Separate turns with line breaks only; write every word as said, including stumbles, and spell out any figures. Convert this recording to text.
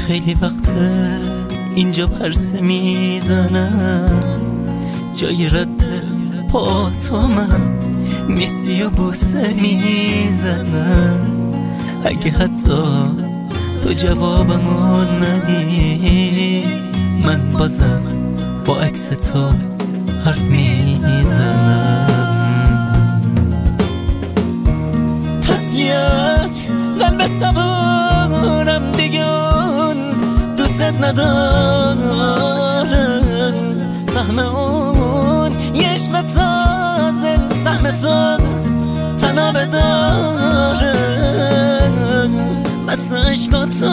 خیلی وقته اینجا پرسه میزنم، جای رد پا تو من نیستی و بوسه میزنم. اگه حتی تو جوابمو ندی، من بازم با عکس تو حرف میزنم. تسلیت قلب صبورم دیگه اون دوست ندارم. سهم اون یه عشق تازه سهمتون تنابه داره، بس عشقاتو